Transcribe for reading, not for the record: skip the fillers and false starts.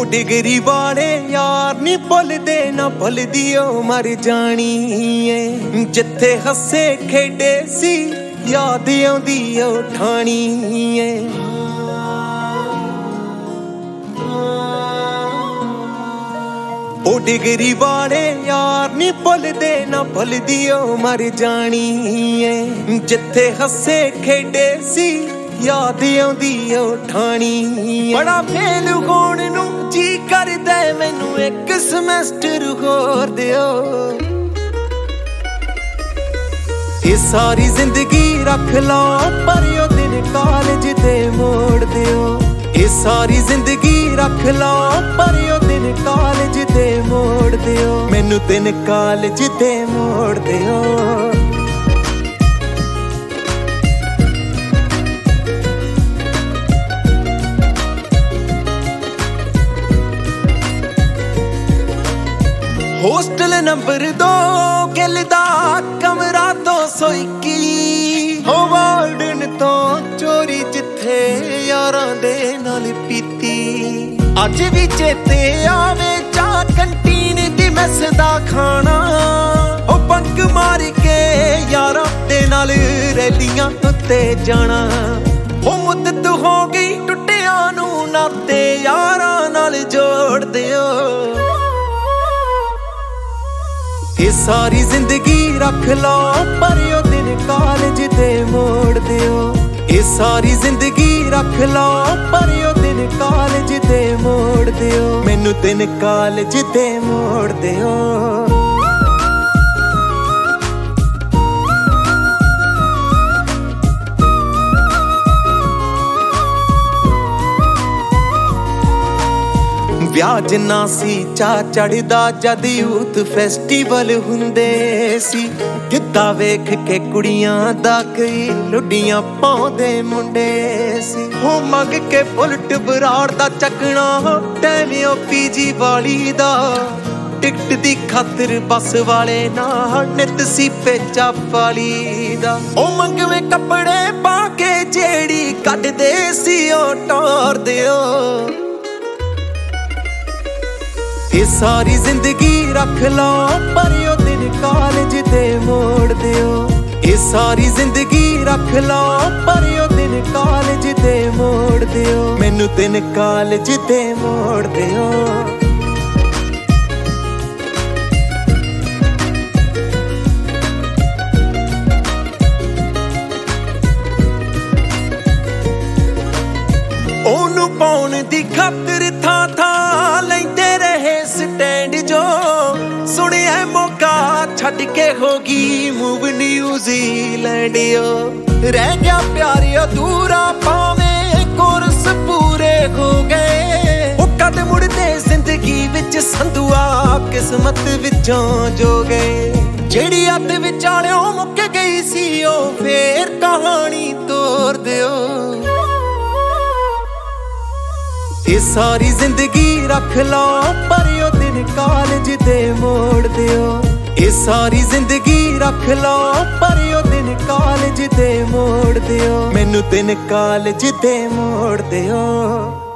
डिगरी वाले यार नी भुलदे ना भुलदी ओ मर जानी ऐ जिथे हसे खेडे सी याद आउंदी ओ ठाणी ऐ ओ डिगरी वाले यार नी भुलदे ना भुलदी ओ मर जानी ऐ जिथे हसे खेडे सी याद आउंदी ओ ठाणी बड़ा फेल होण नूं जी करदा मैनू एक semester होर दिओ ये सारी जिंदगी रख लो पर यो दिन कॉलेज दे मोड़ दिओ ये सारी जिंदगी रख लो पर यो दिन कॉलेज दे मोड़ दिओ मैनू दिन कॉलेज दे मोड़ दिओ होस्टल नंबर 2 गिलदा कमरा 221 हो वार्डन तो चोरी जिथे यारां दे नाल पीती अज भी चेते आवे चा कंटीन दी मैस दा खाना ओ बंक मार के यारां दे नाल रैलियां उत्ते जाना ओ मुद्दत हो गई टुटियां नूं नाते यारां नाल जोड़ दिओ ये सारी जिंदगी रख लो पर यो दिन कॉलेज दे मोड़ दिओ ये सारी जिंदगी रख लो पर यो दिन कॉलेज दे मोड़ दिओ मैनू दिन कॉलेज दे मोड़ दिओ ਵਿਆਹ ਜਿੰਨਾ ਸੀ ਚਾ ਚੜਦਾ ਜਦ ਯੂਥ ਫੈਸਟੀਵਲ ਹੁੰਦੇ ਸੀ ਗਿੱਧਾ ਵੇਖ ਕੇ ਕੁੜੀਆਂ ਦਾ ਕਈ ਲੁੱਡੀਆਂ ਪਾਉਂਦੇ ਮੁੰਡੇ ਸੀ ਹੋ ਮੰਗ ਕੇ ਬੁਲਟ ਬਰਾੜ ਦਾ ਚੱਕਣਾ ਟਾਈਮ ਓ ਪੀਜੀ ਵਾਲੀ ਦਾ ਟਿਕਟ ਦੀ ਖਾਤਰ ਬੱਸ ਵਾਲੇ ਨਾਲ ਨਿਤ ਸੀ ਪੇਚਾ ਵਾਲੀ ਦਾ ਉਹ ਮੰਗਵੇਂ ਕੱਪੜੇ ਪਾ ਕੇ ਜਿਹੜੀ ਕੱਢਦੇ ਸੀ ਉਹ ਟੋਰ ਦਿਓ ये सारी जिंदगी रख लो पर यो दिन कॉलेज दे मोड़ दिओ ये सारी जिंदगी रख लो पर यो दिन कॉलेज दे मोड़ दिओ मैनू दिन कॉलेज दे मोड़ दिओ ओनू पाउण दी खातिर था लैंदे रहे स्टैंड जो सुनिया मौका छड़ के होगी मूव न्यूजीलैंड रह गया प्यार अधूरा पावे कोर्स पूरे हो गए कद मुड़दे जिंदगी विच संधुआ किस्मत विचों जो गए जेड़ी अद विचालियों मुक गई सी ओ फेर कहानी तोड़ दिओ ये सारी जिंदगी रख लो पर यो दिन कॉलेज दे मोड़ दिओ ये सारी जिंदगी रख लो पर यो दिन कॉलेज दे मोड़ दिओ मैनू दिन कॉलेज दे मोड़ दिओ